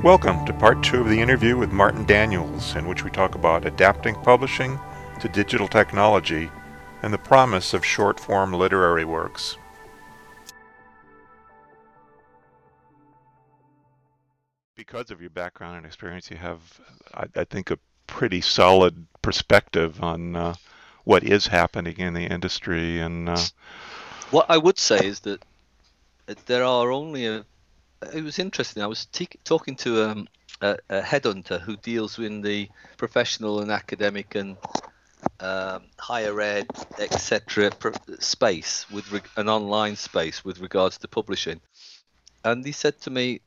Welcome to part 2 of the interview with Martin Daniels, in which we talk about adapting publishing to digital technology and the promise of short-form literary works. Because of your background and experience, you have, I think, a pretty solid perspective on what is happening in the industry. And What I would say is that there are only it was interesting. I was talking to a headhunter who deals in the professional and academic and higher ed, etc. space with an online space with regards to publishing, and he said to me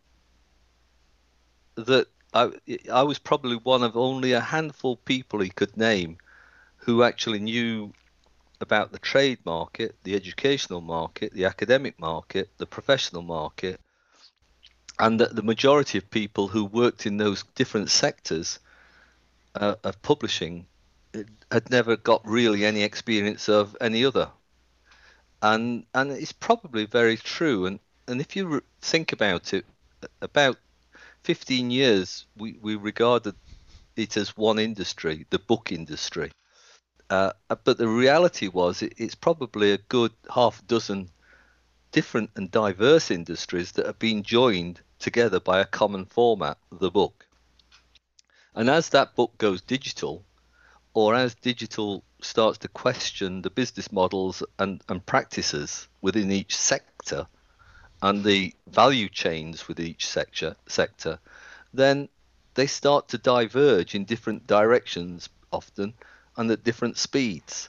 that I was probably one of only a handful of people he could name who actually knew about the trade market, the educational market, the academic market, the professional market, and that the majority of people who worked in those different sectors of publishing had never got really any experience of any other. And it's probably very true. And if you think about it, about 15 years, we regarded it as one industry, the book industry. But the reality was it's probably a good half dozen different and diverse industries that have been joined together by a common format, the book. And as that book goes digital, or as digital starts to question the business models and practices within each sector and the value chains with each sector, then they start to diverge in different directions often and at different speeds.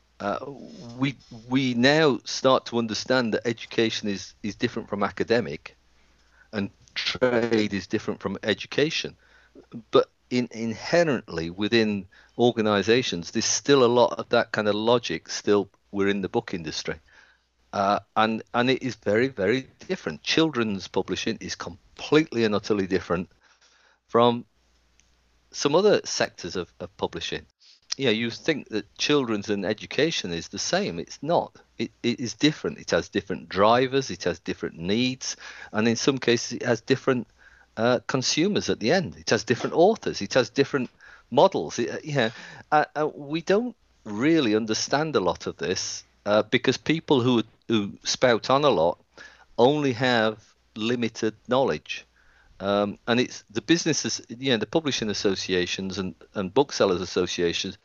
We now start to understand that education is different from academic and trade is different from education. But inherently within organizations, there's still a lot of that kind of logic still we're in the book industry. And it is very, very different. Children's publishing is completely and utterly different from some other sectors of publishing. Yeah, you think that children's and education is the same. It's not. It is different. It has different drivers. It has different needs, and in some cases, it has different consumers at the end. It has different authors. It has different models. We don't really understand a lot of this because people who spout on a lot only have limited knowledge. And it's the businesses, the publishing associations and booksellers associations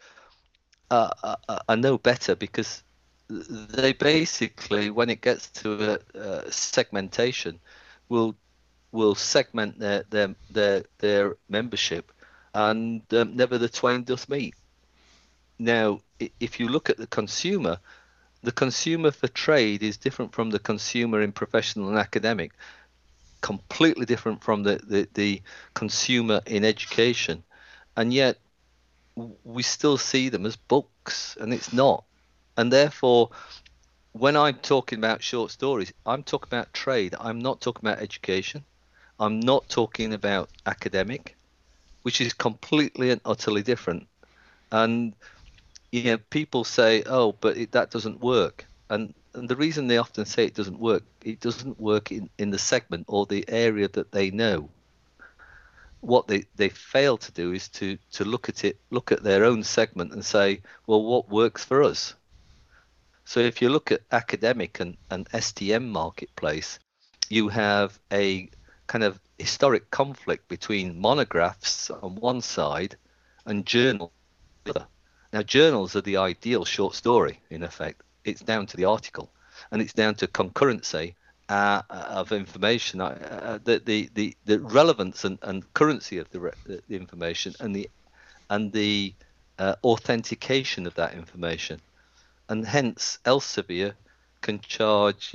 are no better because they basically, when it gets to a segmentation, will segment their membership, and never the twain doth meet. Now, if you look at the consumer for trade is different from the consumer in professional and academic, completely different from the consumer in education, and yet we still see them as books, and it's not. And therefore, when I'm talking about short stories, I'm talking about trade. I'm not talking about education. I'm not talking about academic, which is completely and utterly different. And people say, "Oh, but that doesn't work." And the reason they often say it doesn't work in the segment or the area that they know. What they fail to do is to look at their own segment and say, well, what works for us? So if you look at academic and STM marketplace, you have a kind of historic conflict between monographs on one side and journals on the other. Now, journals are the ideal short story, in effect. It's down to the article, and it's down to concurrency of information, the relevance and currency of the information, and the authentication of that information. And hence, Elsevier can charge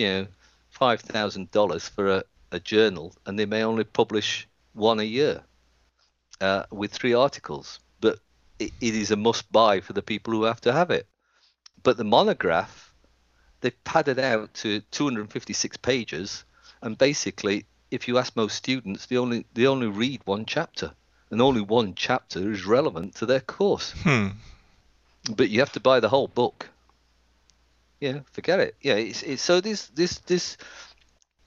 $5,000 for a journal, and they may only publish one a year with 3 articles. But it is a must buy for the people who have to have it. But the monograph, they've padded out to 256 pages, and basically, if you ask most students, they only read one chapter, and only one chapter is relevant to their course. But you have to buy the whole book. Yeah, forget it. Yeah, it's so this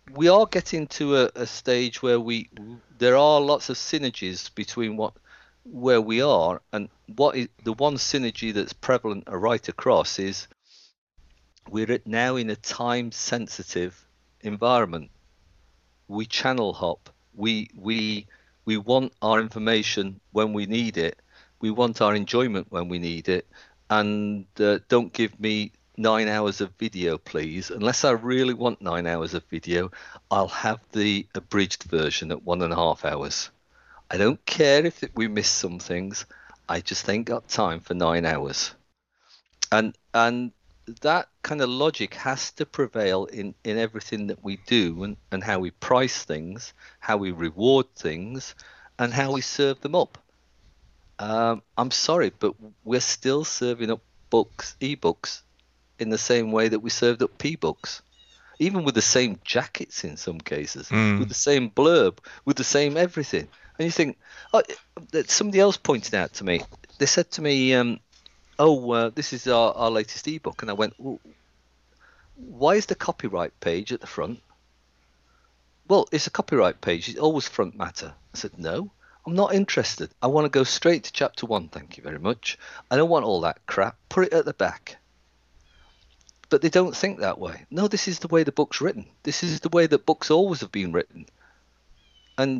we are getting to a stage where there are lots of synergies between where we are, and what is the one synergy that's prevalent right across is we're now in a time sensitive environment. We channel hop. We want our information when we need it. We want our enjoyment when we need it. And don't give me 9 hours of video, please. Unless I really want 9 hours of video, I'll have the abridged version at 1.5 hours. I don't care if we miss some things. I just ain't got time for 9 hours. And that kind of logic has to prevail in everything that we do, and how we price things, how we reward things, and how we serve them up. I'm sorry, but we're still serving up ebooks, in the same way that we served up p-books, even with the same jackets in some cases, with the same blurb, with the same everything. And you think, oh, somebody else pointed out to me, they said to me, this is our latest ebook. And I went, well, why is the copyright page at the front? Well, it's a copyright page. It's always front matter. I said, no, I'm not interested. I want to go straight to chapter 1. Thank you very much. I don't want all that crap. Put it at the back. But they don't think that way. No, this is the way the book's written. This is the way that books always have been written. And,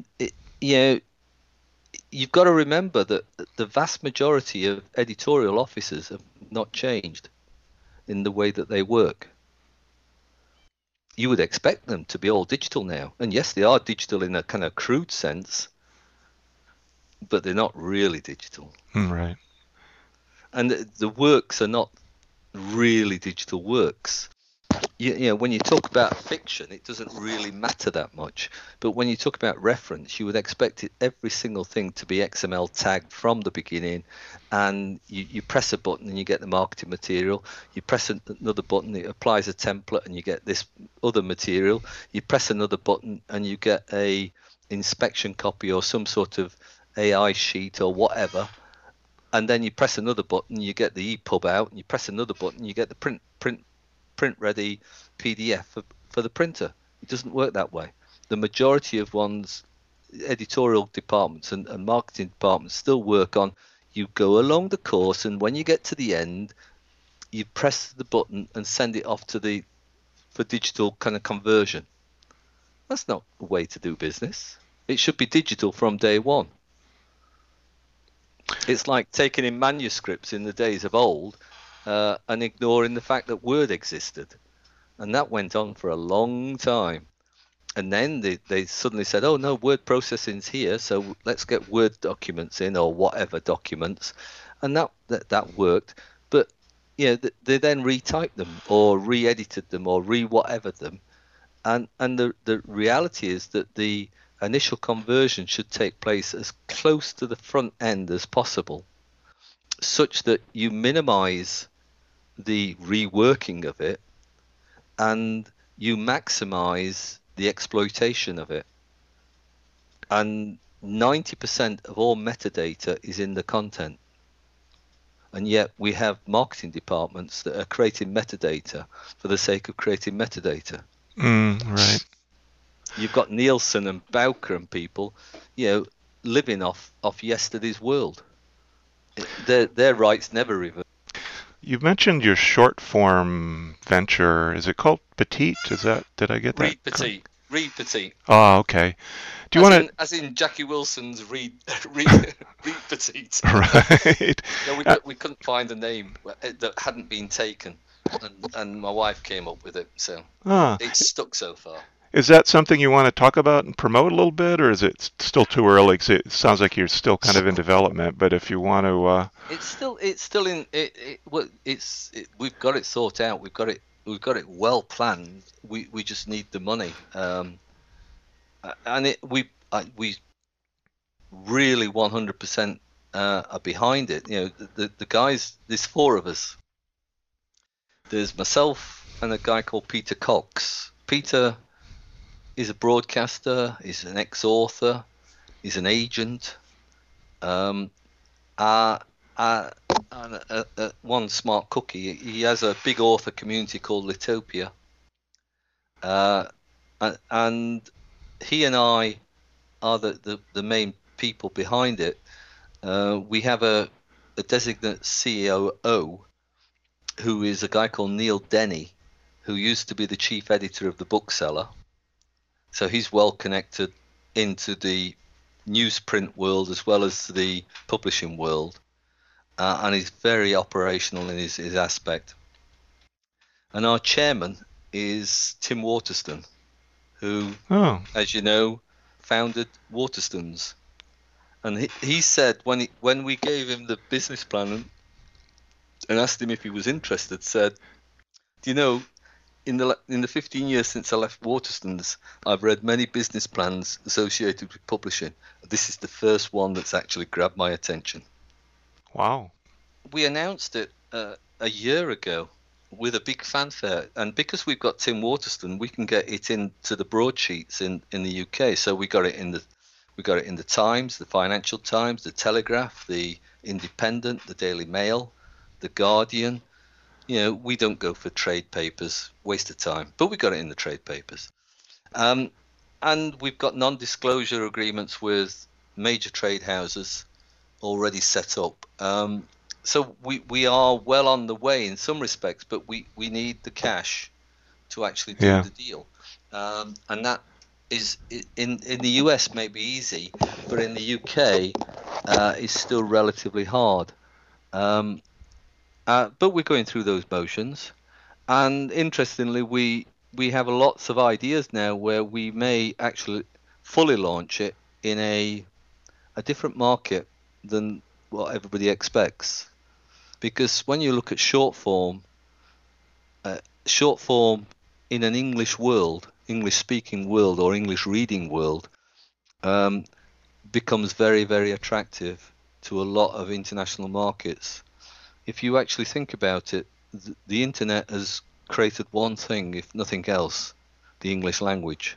you've got to remember that the vast majority of editorial officers have not changed in the way that they work. You would expect them to be all digital now. And yes, they are digital in a kind of crude sense, but they're not really digital. Right. And the works are not really digital works. When you talk about fiction, it doesn't really matter that much. But when you talk about reference, you would expect every single thing to be XML tagged from the beginning. And you press a button and you get the marketing material. You press another button, it applies a template and you get this other material. You press another button and you get a inspection copy or some sort of AI sheet or whatever. And then you press another button, you get the EPUB out, and you press another button, you get the print ready PDF for the printer. It doesn't work that way. The majority of one's editorial departments and marketing departments still work on, you go along the course, and when you get to the end, you press the button and send it off for digital kind of conversion. That's not the way to do business. It should be digital from day one. It's like taking in manuscripts in the days of old and ignoring the fact that Word existed. And that went on for a long time. And then they suddenly said, oh, no, word processing's here, so let's get Word documents in, or whatever documents. And that worked. But they then retyped them or re-edited them or re-whatevered them. And the reality is that the initial conversion should take place as close to the front end as possible, such that you minimize the reworking of it and you maximize the exploitation of it. And 90% of all metadata is in the content. And yet we have marketing departments that are creating metadata for the sake of creating metadata. Right. You've got Nielsen and Bowker and people, living off yesterday's world. Their rights never revert. You mentioned your short form venture. Is it called Petite? Did I get that? Read Petite. Read Petite. Oh, okay. Do you want to? As in Jackie Wilson's Read Petite. Right. No, we couldn't find a name that hadn't been taken, and my wife came up with it, so it's stuck so far. Is that something you want to talk about and promote a little bit, or is it still too early? 'Cause it sounds like you're still kind of in development, but if you want to, it's still in it. We've got it thought out. We've got it well planned. We just need the money, and we really 100% are behind it. The guys. There's 4 of us. There's myself and a guy called Peter Cox. Peter is a broadcaster, he's an ex-author, he's an agent, and one smart cookie. He has a big author community called Litopia. and he and I are the main people behind it. We have a designate COO who is a guy called Neil Denny, who used to be the chief editor of the Bookseller. So he's well connected into the newsprint world as well as the publishing world, and he's very operational in his aspect. And our chairman is Tim Waterston, who, as you know, founded Waterstones. And he said when we gave him the business plan and asked him if he was interested, said, "Do you know, in the 15 years since I left Waterstones, I've read many business plans associated with publishing. This is the first one that's actually grabbed my attention." Wow. We announced it a year ago with a big fanfare, and because we've got Tim Waterston, we can get it into the broadsheets in the UK. So we got it in the Times, the Financial Times, the Telegraph, the Independent, the Daily Mail, the Guardian. You know, we don't go for trade papers, waste of time, but we got it in the trade papers. And we've got non-disclosure agreements with major trade houses already set up. So we are well on the way in some respects, but we need the cash to actually do the deal. And that is in the US may be easy, but in the UK is still relatively hard. But we're going through those motions, and interestingly, we have lots of ideas now where we may actually fully launch it in a different market than what everybody expects. Because when you look at short form in an English world, English-speaking world or English-reading world, becomes very, very attractive to a lot of international markets. If you actually think about it, the internet has created one thing, if nothing else, the English language.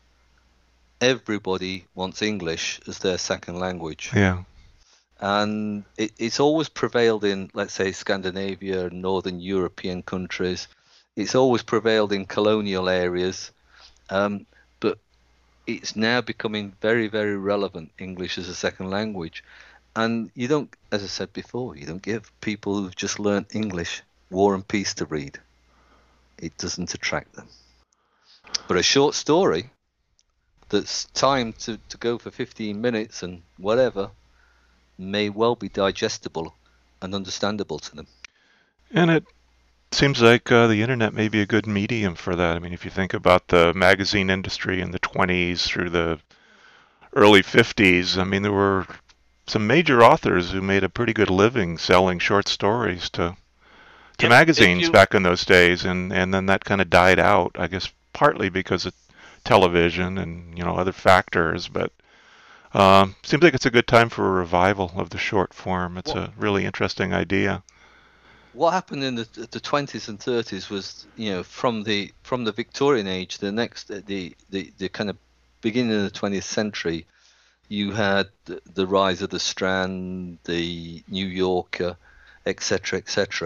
Everybody wants English as their second language. Yeah. And it's always prevailed in, let's say, Scandinavia, Northern European countries. It's always prevailed in colonial areas. But it's now becoming very, very relevant, English as a second language. And you don't, as I said before, you don't give people who've just learned English War and Peace to read. It doesn't attract them. But a short story that's timed to go for 15 minutes and whatever may well be digestible and understandable to them. And it seems like the internet may be a good medium for that. I mean, if you think about the magazine industry in the 20s through the early 50s, I mean, there were some major authors who made a pretty good living selling short stories to magazines back in those days, and then that kind of died out, I guess partly because of television and, you know, other factors, but seems like it's a good time for a revival of the short form. It's a really interesting idea. What happened in the 20s and 30s was, you know, from the Victorian age, the kind of beginning of the 20th century, you had the rise of the Strand, the New Yorker, etc.,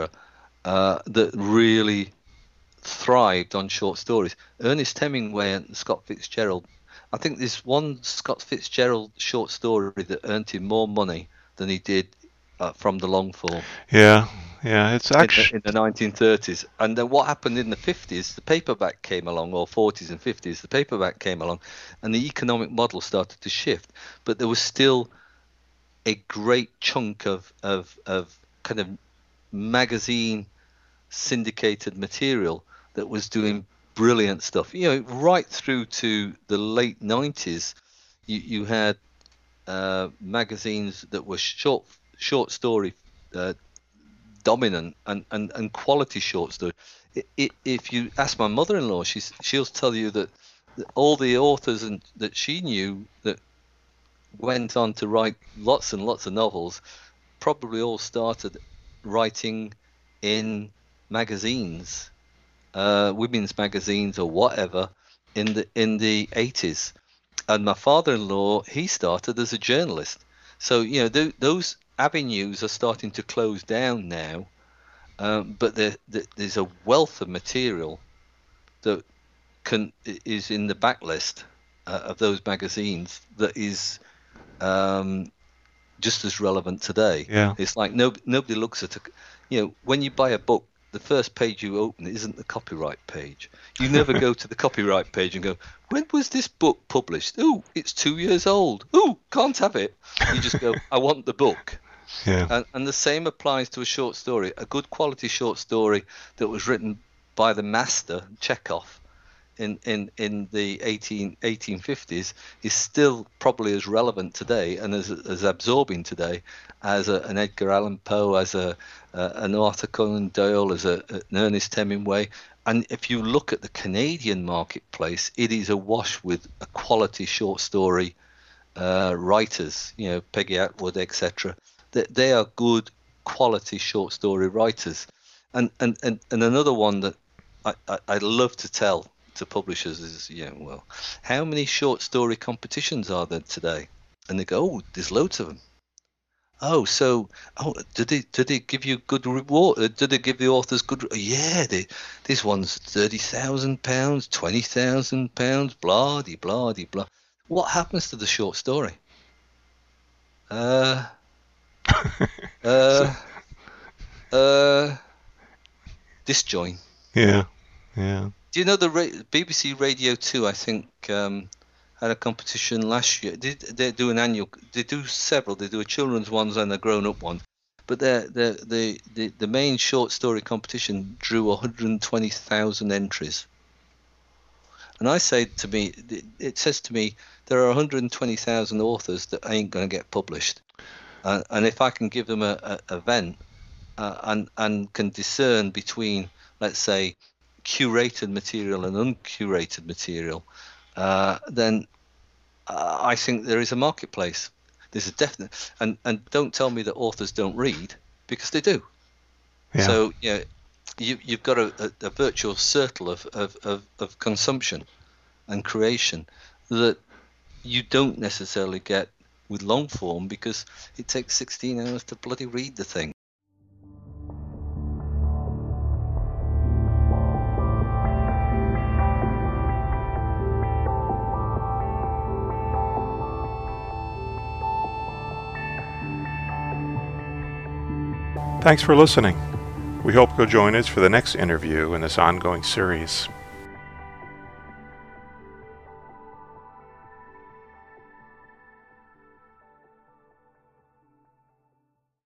that really thrived on short stories. Ernest Hemingway and Scott Fitzgerald. I think there's one Scott Fitzgerald short story that earned him more money than he did from the long form. Yeah, it's actually in the 1930s. And then what happened in the 50s? The paperback came along, or 40s and 50s. The paperback came along, and the economic model started to shift. But there was still a great chunk of kind of magazine syndicated material that was doing brilliant stuff. You know, right through to the late 90s, you had magazines that were short story dominant and quality short story. If you ask my mother-in-law, she'll tell you that all the authors that she knew that went on to write lots and lots of novels probably all started writing in magazines, women's magazines or whatever, in the 80s. And my father-in-law, he started as a journalist. So, you know, those avenues are starting to close down now, but there's a wealth of material that is in the backlist of those magazines that is just as relevant today. Yeah. It's like nobody looks at when you buy a book, the first page you open isn't the copyright page. You never go to the copyright page and go, when was this book published? Oh, it's 2 years old. Oh, can't have it. You just go, I want the book. Yeah. And the same applies to a short story. A good quality short story that was written by the master, Chekhov, in the 1850s is still probably as relevant today and as absorbing today as an Edgar Allan Poe, as an Arthur Conan Doyle, as an Ernest Hemingway. And if you look at the Canadian marketplace, it is awash with a quality short story writers, Peggy Atwood, etc. They are good quality short story writers. And another one that I love to tell to publishers is, well, how many short story competitions are there today? And they go, oh, there's loads of them. Oh, so, did they give you good reward? Did they give the authors good? Yeah, this one's £30,000, £20,000, blah de blah de blah. What happens to the short story? Disjoin. Yeah. Yeah. Do you know the BBC Radio 2, I think, had a competition last year. They do an annual. They do several. They do a children's ones and a grown-up one. But the main short story competition drew 120,000 entries. And I say to me, it says to me, there are 120,000 authors that ain't going to get published. And if I can give them a vent and can discern between, let's say, curated material and uncurated material, then I think there is a marketplace. There's a definite, and don't tell me that authors don't read, because they do. Yeah. So you've got a virtual circle of consumption and creation that you don't necessarily get with long form, because it takes 16 hours to bloody read the thing. Thanks for listening. We hope you'll join us for the next interview in this ongoing series.